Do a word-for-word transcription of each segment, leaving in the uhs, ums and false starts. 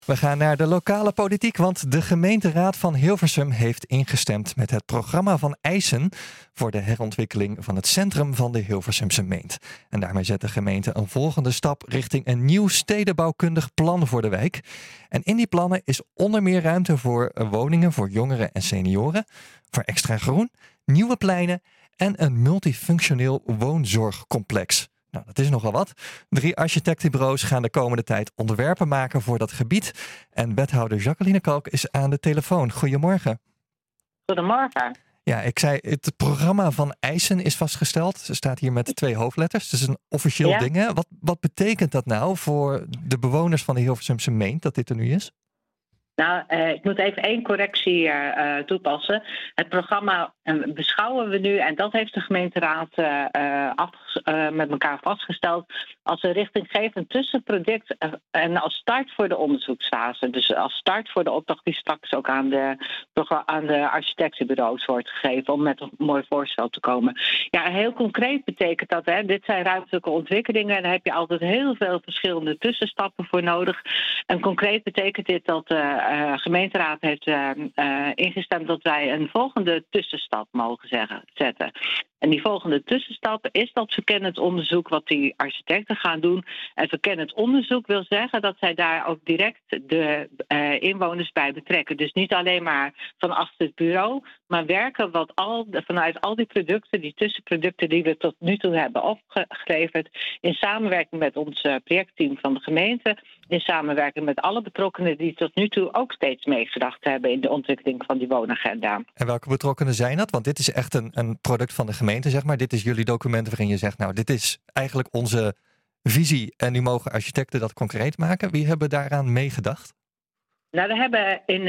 We gaan naar de lokale politiek, want de gemeenteraad van Hilversum heeft ingestemd met het programma van eisen voor de herontwikkeling van het centrum van de Hilversumse Meent. En daarmee zet de gemeente een volgende stap richting een nieuw stedenbouwkundig plan voor de wijk. En in die plannen is onder meer ruimte voor woningen voor jongeren en senioren, voor extra groen, nieuwe pleinen en een multifunctioneel woonzorgcomplex. Nou, dat is nogal wat. Drie architectenbureaus gaan de komende tijd ontwerpen maken voor dat gebied. En wethouder Jacqueline Kalk is aan de telefoon. Goedemorgen. Goedemorgen. Ja, ik zei, het programma van eisen is vastgesteld. Ze staat hier met twee hoofdletters. Het is een officieel Ja. ding. Hè? Wat, wat betekent dat nou voor de bewoners van de Hilversumse Meent, dat dit er nu is? Nou, uh, ik moet even één correctie uh, toepassen. Het programma uh, beschouwen we nu, en dat heeft de gemeenteraad uh, uh, afges- uh, met elkaar vastgesteld, als een richtinggevend tussenproduct uh, en als start voor de onderzoeksfase. Dus als start voor de opdracht die straks ook aan de, aan de architectenbureaus wordt gegeven om met een mooi voorstel te komen. Ja, heel concreet betekent dat, hè, dit zijn ruimtelijke ontwikkelingen en daar heb je altijd heel veel verschillende tussenstappen voor nodig. En concreet betekent dit dat de uh, uh, gemeenteraad heeft uh, uh, ingestemd dat wij een volgende tussenstap mogen zeggen, zetten. En die volgende tussenstap is dat verkennend onderzoek wat die architecten gaan doen. En verkennend onderzoek wil zeggen dat zij daar ook direct de uh, inwoners bij betrekken. Dus niet alleen maar van achter het bureau, maar werken wat al, vanuit al die producten, die tussenproducten die we tot nu toe hebben opgeleverd, in samenwerking met ons uh, projectteam van de gemeente, in samenwerking met alle betrokkenen die tot nu toe ook steeds meegedacht hebben in de ontwikkeling van die woonagenda. En welke betrokkenen zijn dat? Want dit is echt een, een product van de gemeente, zeg maar. Dit is jullie document waarin je zegt, nou, dit is eigenlijk onze visie en nu mogen architecten dat concreet maken. Wie hebben daaraan meegedacht? Nou, we hebben in,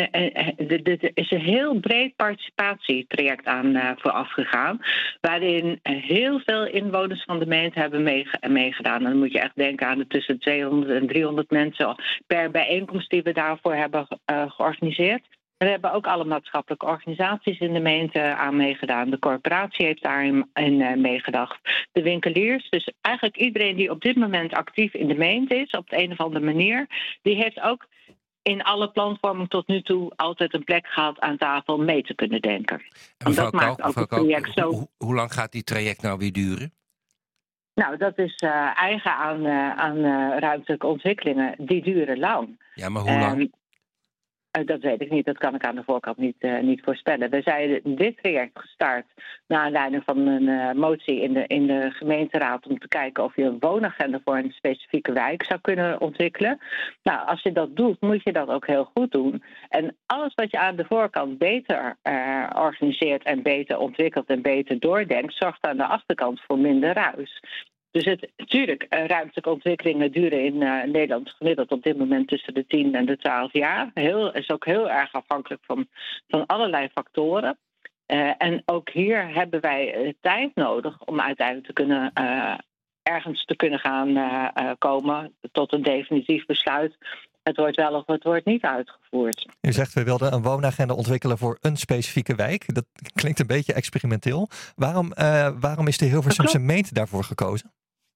er is een heel breed participatietraject aan uh, vooraf gegaan, waarin heel veel inwoners van de gemeente hebben meegedaan. En dan moet je echt denken aan de tussen tweehonderd en driehonderd mensen per bijeenkomst die we daarvoor hebben uh, georganiseerd. We hebben ook alle maatschappelijke organisaties in de gemeente aan meegedaan. De corporatie heeft daarin in meegedacht. De winkeliers, dus eigenlijk iedereen die op dit moment actief in de gemeente is, op de een of andere manier, die heeft ook in alle planvorming tot nu toe altijd een plek gehad aan tafel mee te kunnen denken. En dat maakt ook het project zo. Hoe, hoe lang gaat die traject nou weer duren? Nou, dat is uh, eigen aan, uh, aan uh, ruimtelijke ontwikkelingen. Die duren lang. Ja, maar hoe lang? Um, Uh, dat weet ik niet, dat kan ik aan de voorkant niet, uh, niet voorspellen. We zijn dit traject gestart naar aanleiding van een uh, motie in de, in de gemeenteraad om te kijken of je een woonagenda voor een specifieke wijk zou kunnen ontwikkelen. Nou, als je dat doet, moet je dat ook heel goed doen. En alles wat je aan de voorkant beter uh, organiseert en beter ontwikkelt en beter doordenkt, zorgt aan de achterkant voor minder ruis. Dus het, natuurlijk, ruimtelijke ontwikkelingen duren in uh, Nederland gemiddeld op dit moment tussen de tien en de twaalf jaar. Heel, is ook heel erg afhankelijk van, van allerlei factoren. Uh, en ook hier hebben wij uh, tijd nodig om uiteindelijk te kunnen, uh, ergens te kunnen gaan uh, uh, komen tot een definitief besluit. Het wordt wel of het wordt niet uitgevoerd. U zegt, we wilden een woonagenda ontwikkelen voor een specifieke wijk. Dat klinkt een beetje experimenteel. Waarom, uh, waarom is de Hilversumse Meent daarvoor gekozen?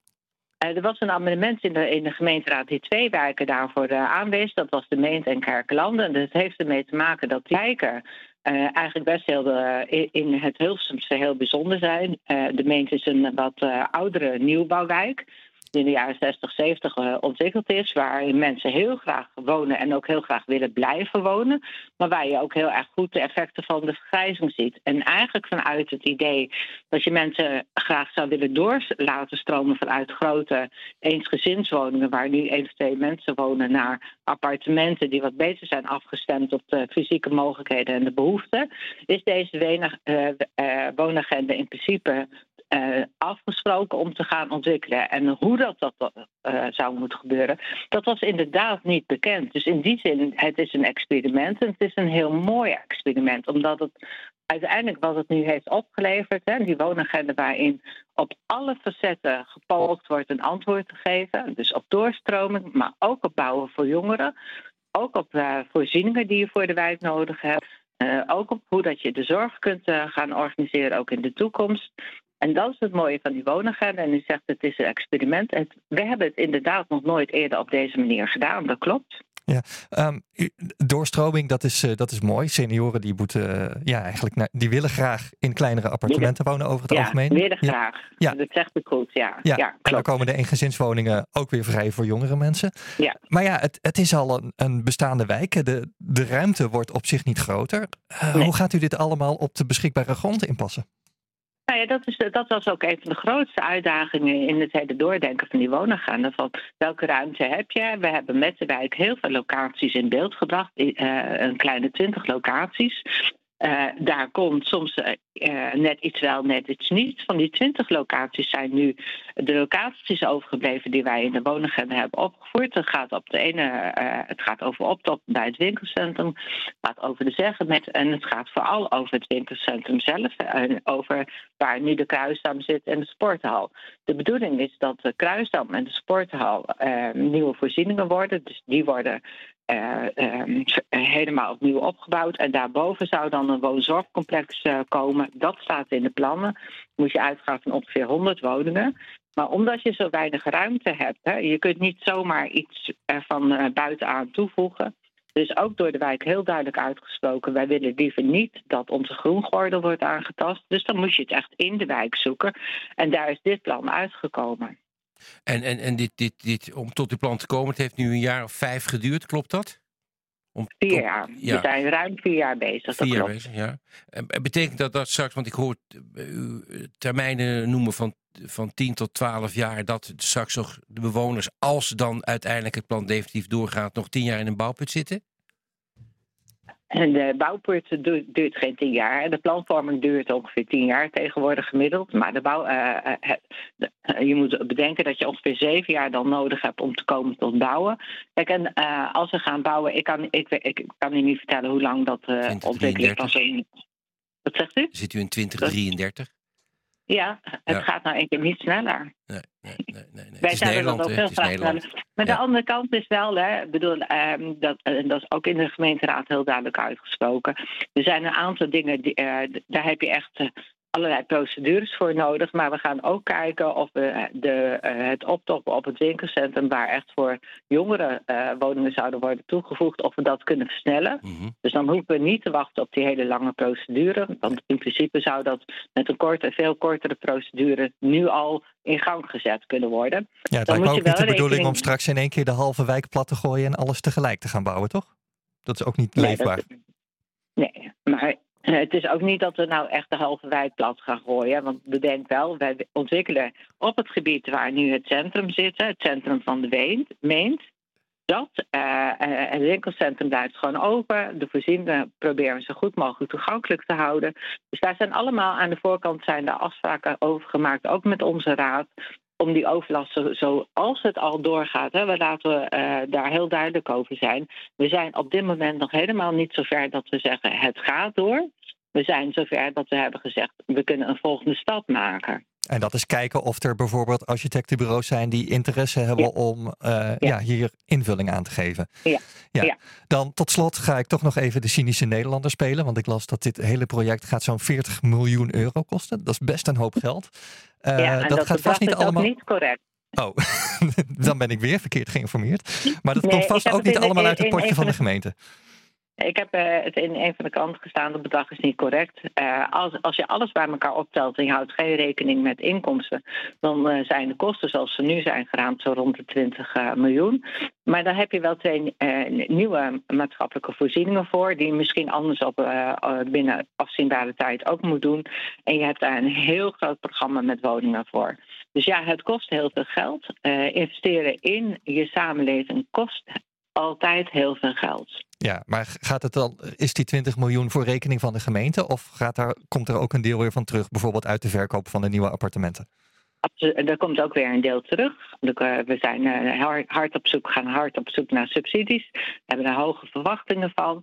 Er was een amendement in de, in de gemeenteraad die twee wijken daarvoor uh, aanwees. Dat was de Meent en Kerkelanden. Dat heeft ermee te maken dat die wijken uh, eigenlijk best heel uh, in het Hilversumse heel bijzonder zijn. Uh, de Meent is een wat uh, oudere nieuwbouwwijk die in de jaren zestig, zeventig uh, ontwikkeld is, waarin mensen heel graag wonen en ook heel graag willen blijven wonen, maar waar je ook heel erg goed de effecten van de vergrijzing ziet. En eigenlijk vanuit het idee dat je mensen graag zou willen door laten stromen vanuit grote eensgezinswoningen, waar nu één of twee mensen wonen, naar appartementen die wat beter zijn afgestemd op de fysieke mogelijkheden en de behoeften, is deze wenag, uh, uh, woonagenda in principe Uh, afgesproken om te gaan ontwikkelen. En hoe dat, dat uh, zou moeten gebeuren, dat was inderdaad niet bekend. Dus in die zin, het is een experiment en het is een heel mooi experiment, omdat het uiteindelijk wat het nu heeft opgeleverd, hè, die woonagenda waarin op alle facetten gepoogd wordt een antwoord te geven, dus op doorstroming, maar ook op bouwen voor jongeren, ook op uh, voorzieningen die je voor de wijk nodig hebt, uh, ook op hoe dat je de zorg kunt uh, gaan organiseren, ook in de toekomst. En dat is het mooie van die woonagenda. En u zegt het is een experiment. En we hebben het inderdaad nog nooit eerder op deze manier gedaan. Dat klopt. Ja, um, doorstroming, dat is, uh, dat is mooi. Senioren die moeten, uh, ja, eigenlijk naar, die willen graag in kleinere appartementen willen, wonen over het ja, algemeen. Willen ja, graag. Ja. Dat zegt het goed, ja. Ja, ja en dan komen de eengezinswoningen ook weer vrij voor jongere mensen. Ja. Maar ja, het, het is al een, een bestaande wijk. De, de ruimte wordt op zich niet groter. Uh, nee. Hoe gaat u dit allemaal op de beschikbare grond inpassen? Nou ja, dat, is, dat was ook een van de grootste uitdagingen in het hele doordenken van die woninggaande. Van welke ruimte heb je? We hebben met de wijk heel veel locaties in beeld gebracht. Uh, een kleine twintig locaties. Uh, daar komt soms uh, net iets wel, net iets niet. Van die twintig locaties zijn nu de locaties overgebleven die wij in de woningagenda hebben opgevoerd. Het gaat, op de ene, uh, het gaat over optop bij het winkelcentrum. Het gaat over de Zeggemet. En het gaat vooral over het winkelcentrum zelf. En over waar nu de Kruisdam zit en de sporthal. De bedoeling is dat de Kruisdam en de sporthal uh, nieuwe voorzieningen worden. Dus die worden Uh, um, helemaal opnieuw opgebouwd. En daarboven zou dan een woonzorgcomplex uh, komen. Dat staat in de plannen. Moet je uitgaan van ongeveer honderd woningen. Maar omdat je zo weinig ruimte hebt, hè, je kunt niet zomaar iets er van uh, buitenaan toevoegen. Dus ook door de wijk heel duidelijk uitgesproken, wij willen liever niet dat onze groengordel wordt aangetast. Dus dan moet je het echt in de wijk zoeken. En daar is dit plan uitgekomen. En, en, en dit, dit, dit, om tot dit plan te komen, het heeft nu een jaar of vijf geduurd, klopt dat? Om, vier jaar. Ja. We zijn ruim vier jaar bezig, vier dat jaar klopt. Bezig, ja. En betekent dat dat straks, want ik hoor u termijnen noemen van, van tien tot twaalf jaar, dat straks nog de bewoners, als dan uiteindelijk het plan definitief doorgaat, nog tien jaar in een bouwput zitten? En de bouwput duurt geen tien jaar. De planvorming duurt ongeveer tien jaar tegenwoordig gemiddeld. Maar de bouw, uh, het, de, uh, je moet bedenken dat je ongeveer zeven jaar dan nodig hebt om te komen tot bouwen. Kijk, en uh, als we gaan bouwen, ik kan, ik, ik kan u niet vertellen hoe lang dat uh, ontwikkeling van zijn. Wat zegt u? Zit u in twintig drieëntertig? Ja, het ja. gaat nou één keer niet sneller. Nee, nee, nee, nee, nee. Wij zouden dat ook heel graag sneller. Maar ja. De andere kant is wel, hè, bedoel, um, dat, uh, dat is ook in de gemeenteraad heel duidelijk uitgesproken. Er zijn een aantal dingen, die, uh, daar heb je echt uh, allerlei procedures voor nodig. Maar we gaan ook kijken of we de, uh, het optoppen op het winkelcentrum, waar echt voor jongere uh, woningen zouden worden toegevoegd, of we dat kunnen versnellen. Mm-hmm. Dus dan hoeven we niet te wachten op die hele lange procedure. Want in principe zou dat met een korte, veel kortere procedure nu al in gang gezet kunnen worden. Ja, het lijkt me ook niet de rekening... bedoeling om straks in één keer de halve wijk plat te gooien en alles tegelijk te gaan bouwen, toch? Dat is ook niet nee, leefbaar. Dat... Nee, maar het is ook niet dat we nou echt de halve wijk plat gaan gooien. Want bedenk wel, wij ontwikkelen op het gebied waar nu het centrum zit, het centrum van de Meent, dat uh, het winkelcentrum blijft gewoon open. De voorzieningen proberen we zo goed mogelijk toegankelijk te houden. Dus daar zijn allemaal aan de voorkant zijn de afspraken over gemaakt, ook met onze raad, om die overlast, zo, zoals het al doorgaat, hè, we laten we uh, daar heel duidelijk over zijn. We zijn op dit moment nog helemaal niet zover dat we zeggen het gaat door. We zijn zover dat we hebben gezegd we kunnen een volgende stap maken. En dat is kijken of er bijvoorbeeld architectenbureaus zijn die interesse hebben ja. om uh, ja. Ja, hier invulling aan te geven. Ja. Ja. Ja. Dan tot slot ga ik toch nog even de cynische Nederlander spelen. Want ik las dat dit hele project gaat zo'n veertig miljoen euro kosten. Dat is best een hoop geld. Uh, ja, en dat, dat gaat vast niet allemaal. Niet correct. Oh, dan ben ik weer verkeerd geïnformeerd. Maar dat nee, komt vast ook niet allemaal in, uit het potje van de, de gemeente. Ik heb uh, het in een van de kranten gestaan, dat bedrag is niet correct. Uh, als, als je alles bij elkaar optelt en je houdt geen rekening met inkomsten, dan uh, zijn de kosten zoals ze nu zijn geraamd zo rond de twintig uh, miljoen. Maar dan heb je wel twee uh, nieuwe maatschappelijke voorzieningen voor, die je misschien anders op uh, binnen afzienbare tijd ook moet doen. En je hebt daar een heel groot programma met woningen voor. Dus ja, het kost heel veel geld. Uh, investeren in je samenleving kost altijd heel veel geld. Ja, maar gaat het dan, is die twintig miljoen voor rekening van de gemeente? Of gaat daar, komt er ook een deel weer van terug, bijvoorbeeld uit de verkoop van de nieuwe appartementen? Er komt ook weer een deel terug. We zijn hard op zoek, gaan hard op zoek naar subsidies. We hebben er hoge verwachtingen van.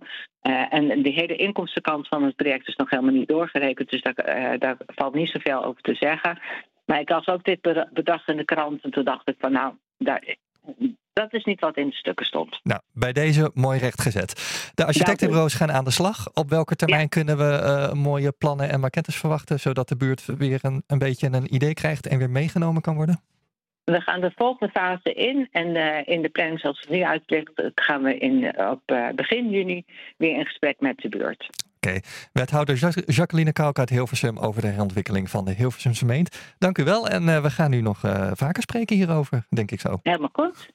En de hele inkomstenkant van het project is nog helemaal niet doorgerekend. Dus daar, daar valt niet zoveel over te zeggen. Maar ik las ook dit bedrag in de krant en toen dacht ik van nou, daar... Dat is niet wat in de stukken stond. Nou, bij deze mooi rechtgezet. De architectenbureaus gaan aan de slag. Op welke termijn ja. kunnen we uh, mooie plannen en maquettes verwachten, zodat de buurt weer een, een beetje een idee krijgt en weer meegenomen kan worden? We gaan de volgende fase in en uh, in de planning zoals het nu uitzicht gaan we in, op uh, begin juni weer in gesprek met de buurt. Oké, okay. Wethouder Jacqueline Kauck uit Hilversum over de herontwikkeling van de Hilversumse Meent. Dank u wel en uh, we gaan nu nog uh, vaker spreken hierover, denk ik zo. Helemaal goed.